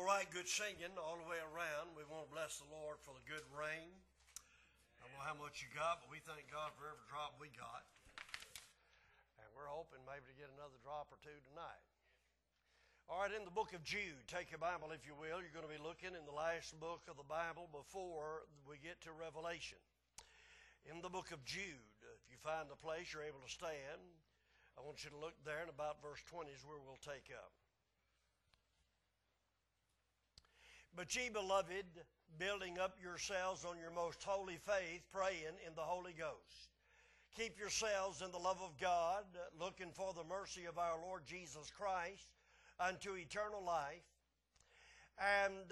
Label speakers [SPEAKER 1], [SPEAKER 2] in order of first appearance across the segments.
[SPEAKER 1] All right, good singing all the way around. We want to bless the Lord for the good rain. I don't know how much you got, but we thank God for every drop we got. And we're hoping maybe to get another drop or two tonight. All right, in the book of Jude, take your Bible if you will. You're going to be looking in the last book of the Bible before we get to Revelation. In the book of Jude, if you find the place you're able to stand, I want you to look there, and about verse 20 is where we'll take up. But ye, beloved, building up yourselves on your most holy faith, praying in the Holy Ghost. Keep yourselves in the love of God, looking for the mercy of our Lord Jesus Christ unto eternal life. And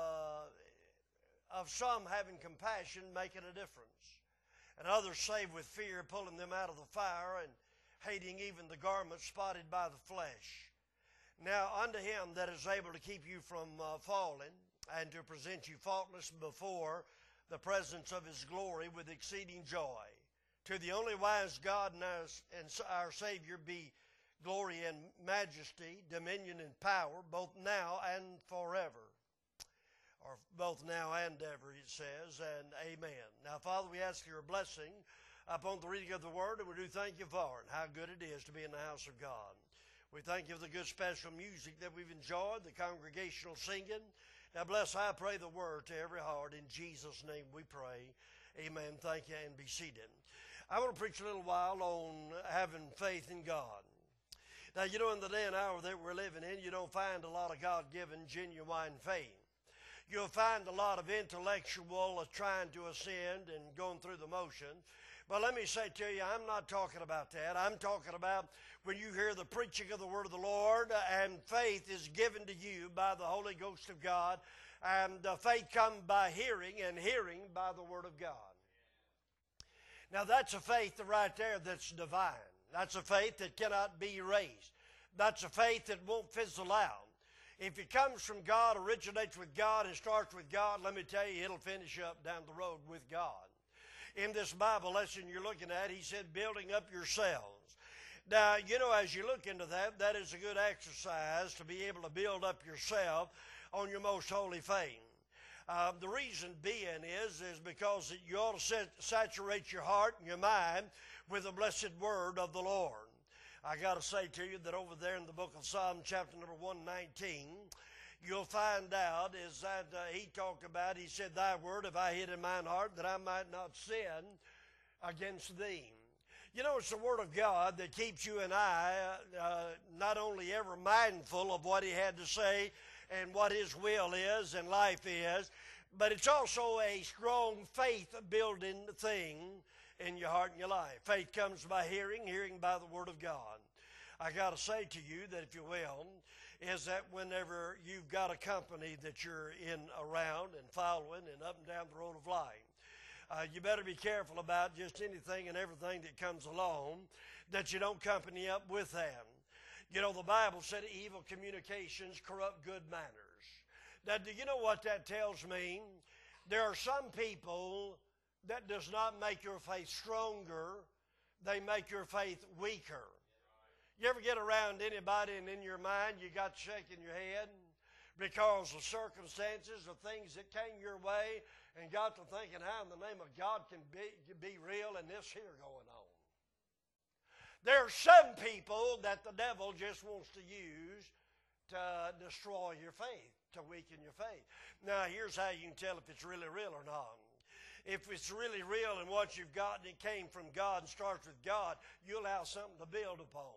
[SPEAKER 1] of some having compassion, making a difference. And others save with fear, pulling them out of the fire, and hating even the garment spotted by the flesh. Now unto him that is able to keep you from falling, and to present you faultless before the presence of his glory with exceeding joy. To the only wise God and our Savior be glory and majesty, dominion and power, both now and forever. Or both now and ever, it says, and amen. Now, Father, we ask your blessing upon the reading of the word, and we do thank you for it, and how good it is to be in the house of God. We thank you for the good special music that we've enjoyed, the congregational singing. Now bless, I pray, the word to every heart. In Jesus' name we pray. Amen. Thank you, and be seated. I want to preach a little while on having faith in God. Now, you know, in the day and hour that we're living in, you don't find a lot of God-given, genuine faith. You'll find a lot of intellectual trying to ascend and going through the motion. But let me say to you, I'm not talking about that. I'm talking about when you hear the preaching of the word of the Lord and faith is given to you by the Holy Ghost of God, and faith comes by hearing, and hearing by the word of God. Now that's a faith right there that's divine. That's a faith that cannot be erased. That's a faith that won't fizzle out. If it comes from God, originates with God, and starts with God, let me tell you, it'll finish up down the road with God. In this Bible lesson you're looking at, he said, building up yourselves. Now, you know, as you look into that, that is a good exercise to be able to build up yourself on your most holy faith. The reason being is because you ought to saturate your heart and your mind with the blessed word of the Lord. I got to say to you that over there in the book of Psalm, chapter number 119, you'll find out is that he talked about, he said, thy word have I hid in mine heart that I might not sin against thee. You know, it's the word of God that keeps you and I not only ever mindful of what he had to say and what his will is and life is, but it's also a strong faith-building thing in your heart and your life. Faith comes by hearing, hearing by the word of God. I got to say to you that, if you will, is that whenever you've got a company that you're in around and following and up and down the road of life, you better be careful about just anything and everything that comes along, that you don't company up with them. You know, the Bible said evil communications corrupt good manners. Now, do you know what that tells me? There are some people that does not make your faith stronger, they make your faith weaker. You ever get around anybody and in your mind you got shaking your head because of circumstances or things that came your way, and got to thinking how in the name of God can be real and this here going on? There are some people that the devil just wants to use to destroy your faith, to weaken your faith. Now, here's how you can tell if it's really real or not. If it's really real and what you've got and it came from God and starts with God, you'll have something to build upon.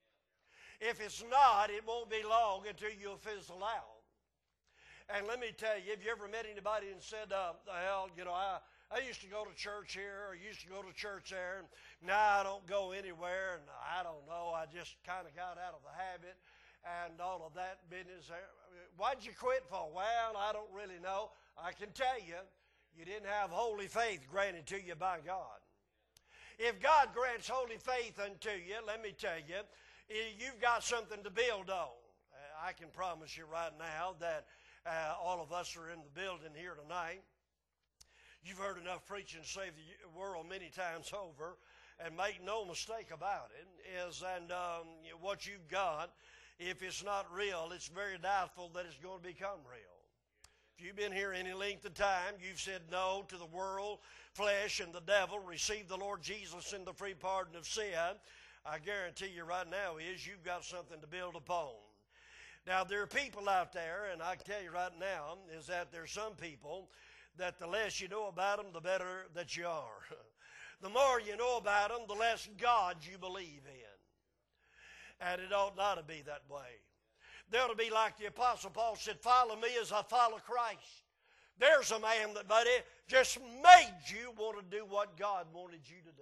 [SPEAKER 1] If it's not, it won't be long until you'll fizzle out. And let me tell you, have you ever met anybody and said, hell, you know, I used to go to church here, or used to go to church there, and now I don't go anywhere, and I don't know, I just kind of got out of the habit and all of that business. Why'd you quit for? Well, I don't really know. I can tell you, you didn't have holy faith granted to you by God. If God grants holy faith unto you, let me tell you, you've got something to build on. I can promise you right now that all of us are in the building here tonight. You've heard enough preaching save the world many times over, and make no mistake about it, is and what you've got if it's not real, it's very doubtful that it's going to become real. If you've been here any length of time, you've said no to the world, flesh, and the devil, received the Lord Jesus in the free pardon of sin, I guarantee you right now you've got something to build upon. Now, there are people out there, and I can tell you right now, is that there's some people that the less you know about them, the better that you are. The more you know about them, the less God you believe in. And it ought not to be that way. They ought to be like the Apostle Paul said, follow me as I follow Christ. There's a man that, buddy, just made you want to do what God wanted you to do.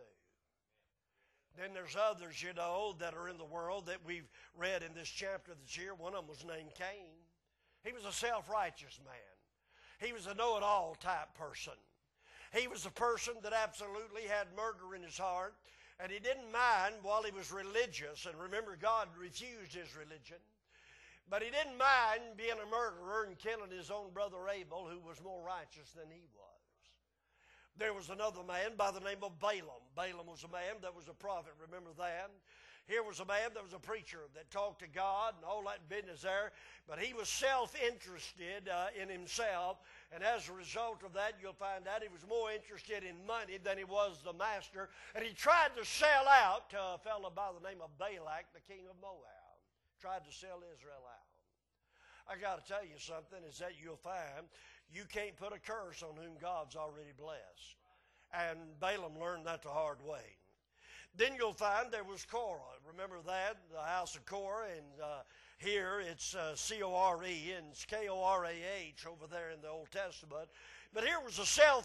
[SPEAKER 1] Then there's others, you know, that are in the world that we've read in this chapter this year. One of them was named Cain. He was a self-righteous man. He was a know-it-all type person. He was a person that absolutely had murder in his heart, and he didn't mind while he was religious. And remember, God refused his religion. But he didn't mind being a murderer and killing his own brother Abel, who was more righteous than he was. There was another man by the name of Balaam. Balaam was a man that was a prophet, remember that? Here was a man that was a preacher that talked to God and all that business there, but he was self-interested in himself, and as a result of that, you'll find out he was more interested in money than he was the master, and he tried to sell out to a fellow by the name of Balak, the king of Moab. Tried to sell Israel out. I got to tell you something, is that you'll find you can't put a curse on whom God's already blessed. And Balaam learned that the hard way. Then you'll find there was Korah. Remember that? The house of Korah. And here it's C-O-R-E and it's K-O-R-A-H over there in the Old Testament. But here was a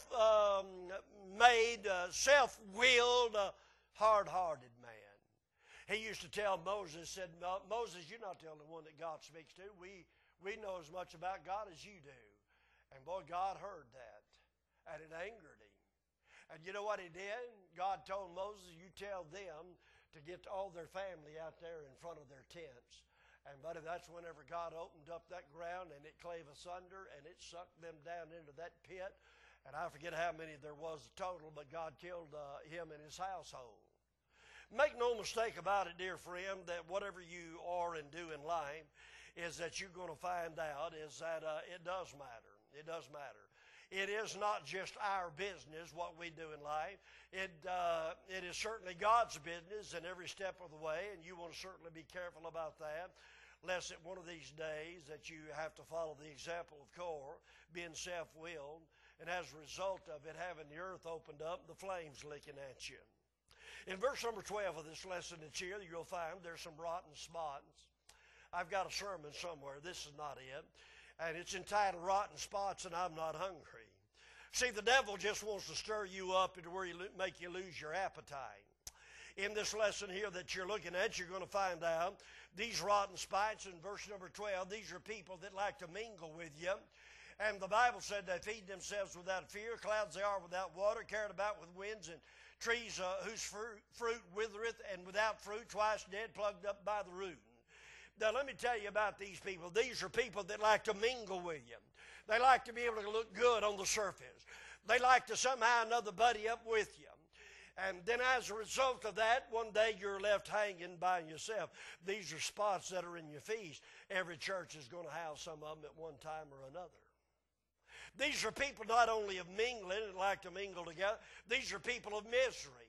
[SPEAKER 1] self-made, self-willed, hard-hearted man. He used to tell Moses, said, Moses, you're not the only one that God speaks to. We know as much about God as you do. And boy, God heard that, and it angered him. And you know what he did? God told Moses, you tell them to get all their family out there in front of their tents. And buddy, that's whenever God opened up that ground, and it clave asunder, and it sucked them down into that pit. And I forget how many there was total, but God killed him and his household. Make no mistake about it, dear friend, that whatever you are and do in life is that you're going to find out is that it does matter. It does matter. It is not just our business what we do in life. It is certainly God's business in every step of the way, and you want to certainly be careful about that, lest at one of these days that you have to follow the example of Korah, being self-willed, and as a result of it having the earth opened up, the flames licking at you. In verse number 12 of this lesson this year, you'll find there's some rotten spots. I've got a sermon somewhere. This is not it. And it's entitled Rotten Spots and I'm Not Hungry. See, the devil just wants to stir you up into where he make you lose your appetite. In this lesson here that you're looking at, you're going to find out these rotten spots in verse number 12. These are people that like to mingle with you. And the Bible said they feed themselves without fear. Clouds they are without water, carried about with winds, and trees whose fruit withereth, and without fruit, twice dead, plugged up by the root. Now, let me tell you about these people. These are people that like to mingle with you. They like to be able to look good on the surface. They like to somehow or another buddy up with you. And then as a result of that, one day you're left hanging by yourself. These are spots that are in your feast. Every church is going to have some of them at one time or another. These are people not only of mingling and like to mingle together, these are people of misery.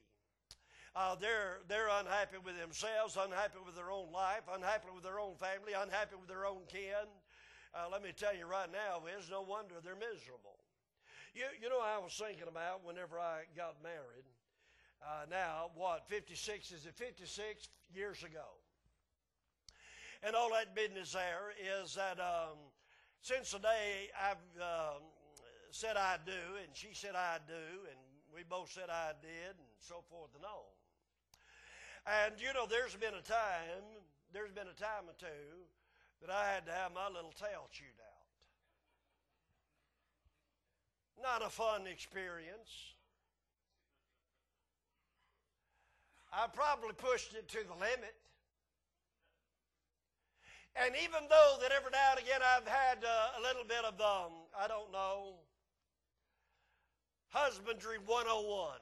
[SPEAKER 1] They're unhappy with themselves, unhappy with their own life, unhappy with their own family, unhappy with their own kin. Let me tell you right now, it's no wonder they're miserable. You know, I was thinking about whenever I got married. Now, 56 years ago. And all that business there is that since the day I've said I do, and she said I do, and we both said I did, and so forth and on. And, you know, there's been a time or two that I had to have my little tail chewed out. Not a fun experience. I probably pushed it to the limit. And even though that every now and again I've had a little bit of, I don't know, husbandry 101.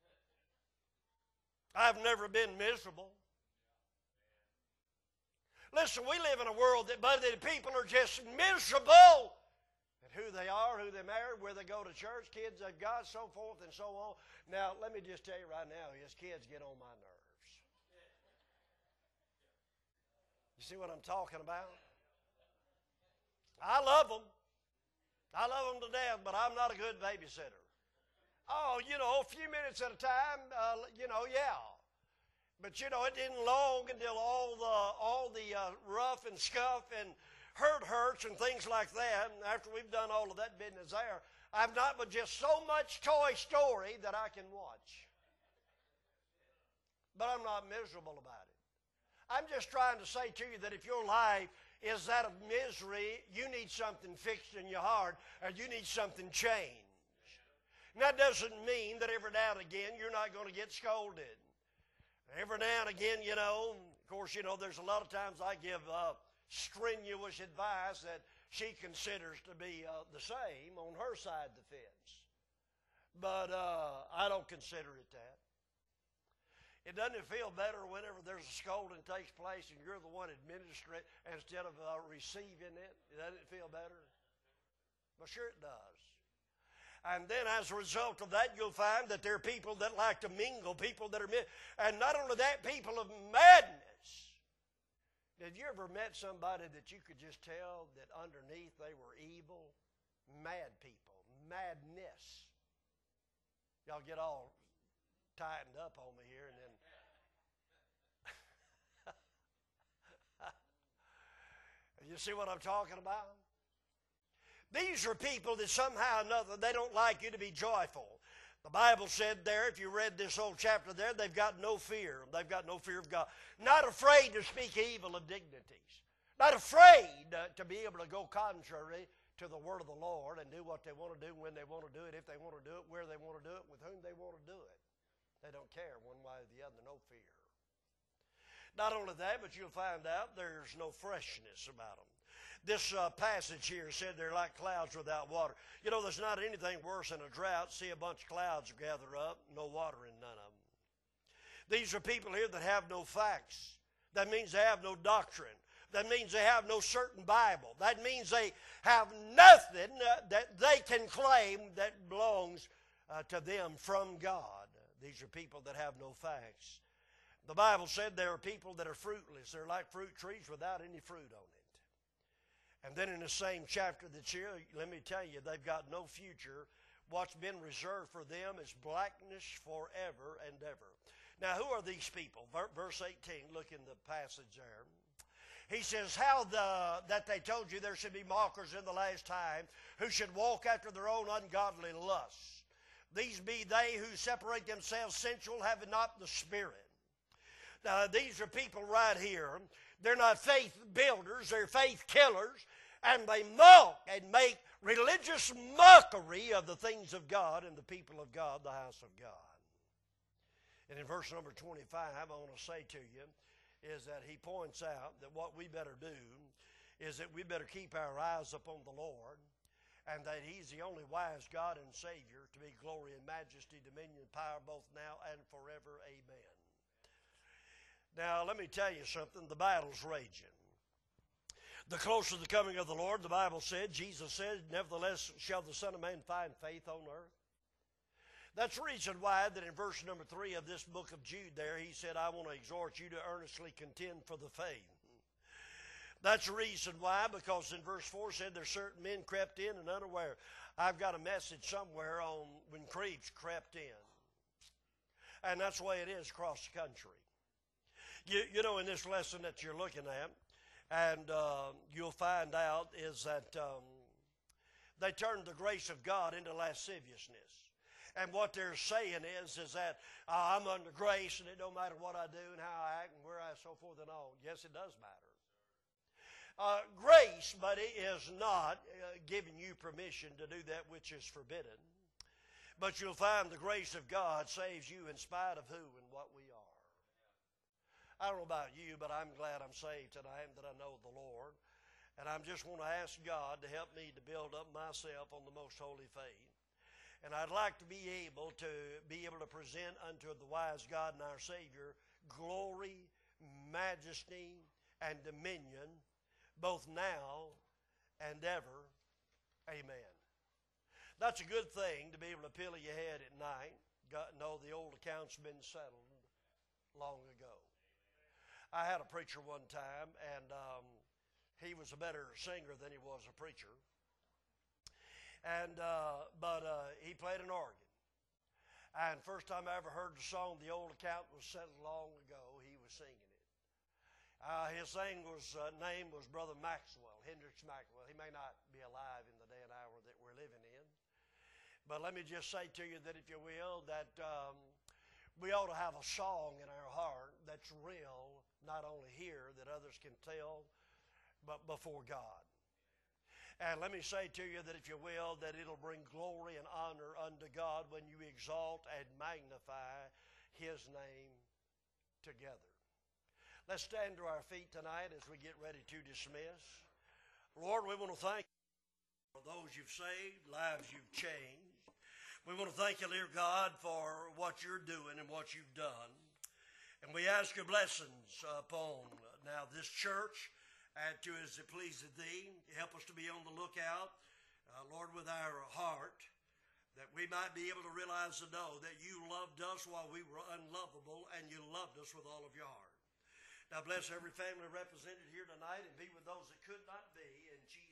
[SPEAKER 1] I've never been miserable. Listen, we live in a world that people are just miserable at who they are, who they marry, where they go to church, kids they've got, so forth and so on. Now, let me just tell you right now, his kids get on my nerves. You see what I'm talking about? I love them. I love them to death, but I'm not a good babysitter. Oh, a few minutes at a time, yeah. But, it didn't long until all the rough and scuff and hurts and things like that. And after we've done all of that business there, I've not but just so much Toy Story that I can watch. But I'm not miserable about it. I'm just trying to say to you that if your life is that of misery, you need something fixed in your heart, or you need something changed. And that doesn't mean that every now and again you're not going to get scolded. Every now and again, of course, there's a lot of times I give strenuous advice that she considers to be the same on her side of the fence. But I don't consider it that. It doesn't feel better whenever there's a scolding takes place and you're the one administering it instead of receiving it? Doesn't it feel better? Well, sure it does. And then as a result of that, you'll find that there are people that like to mingle, people that are, and not only that, people of madness. Have you ever met somebody that you could just tell that underneath they were evil? Mad people, madness. Y'all get all tightened up on me here and then. You see what I'm talking about? These are people that somehow or another, they don't like you to be joyful. The Bible said there, if you read this whole chapter there, they've got no fear. They've got no fear of God. Not afraid to speak evil of dignities. Not afraid to be able to go contrary to the word of the Lord and do what they want to do when they want to do it, if they want to do it, where they want to do it, with whom they want to do it. They don't care one way or the other, no fear. Not only that, but you'll find out there's no freshness about them. This passage here said they're like clouds without water. There's not anything worse than a drought. See a bunch of clouds gather up, no water in none of them. These are people here that have no facts. That means they have no doctrine. That means they have no certain Bible. That means they have nothing that they can claim that belongs to them from God. These are people that have no facts. The Bible said there are people that are fruitless. They're like fruit trees without any fruit on it. And then in the same chapter that's here, let me tell you, they've got no future. What's been reserved for them is blackness forever and ever. Now, who are these people? Verse 18, look in the passage there. He says, that they told you there should be mockers in the last time who should walk after their own ungodly lusts. These be they who separate themselves sensual, having not the Spirit. Now, these are people right here. They're not faith builders, they're faith killers, and they mock and make religious mockery of the things of God and the people of God, the house of God. And in verse number 25, I want to say to you, is that he points out that what we better do is that we better keep our eyes upon the Lord, and that he's the only wise God and Savior, to be glory and majesty, dominion, and power, both now and forever. Amen. Now, let me tell you something. The battle's raging. The closer the coming of the Lord, the Bible said, Jesus said, nevertheless shall the Son of Man find faith on earth. That's the reason why that in verse number 3 of this book of Jude there, he said, I want to exhort you to earnestly contend for the faith. That's the reason why, because in verse 4 said there's certain men crept in and unaware. I've got a message somewhere on when creeps crept in. And that's the way it is across the country. You know, in this lesson that you're looking at, and you'll find out, is that they turned the grace of God into lasciviousness. And what they're saying is that I'm under grace and it don't matter what I do and how I act and where I so forth and on. Yes, it does matter. Grace, but it is not giving you permission to do that which is forbidden. But you'll find the grace of God saves you in spite of who and what we are. I don't know about you, but I'm glad I'm saved tonight and that I know the Lord. And I just want to ask God to help me to build up myself on the most holy faith. And I'd like to be able to present unto the wise God and our Savior glory, majesty, and dominion, both now and ever. Amen. That's a good thing to be able to pillow your head at night. Know the old account's been settled long ago. I had a preacher one time, and he was a better singer than he was a preacher. But he played an organ. And first time I ever heard the song, "The Old Account Was Settled Long Ago," he was singing it. His name was Brother Maxwell, Hendricks Maxwell. He may not be alive in the day and hour that we're living in. But let me just say to you that, if you will, that we ought to have a song in our heart that's real, not only here, that others can tell, but before God. And let me say to you that, if you will, that it'll bring glory and honor unto God when you exalt and magnify His name together. Let's stand to our feet tonight as we get ready to dismiss. Lord, we want to thank you for those you've saved, lives you've changed. We want to thank you, dear God, for what you're doing and what you've done. And we ask your blessings upon now this church, and to as it pleaseth thee. Help us to be on the lookout, Lord, with our heart, that we might be able to realize and know that you loved us while we were unlovable, and you loved us with all of your heart. Now bless every family represented here tonight, and be with those that could not be. In Jesus'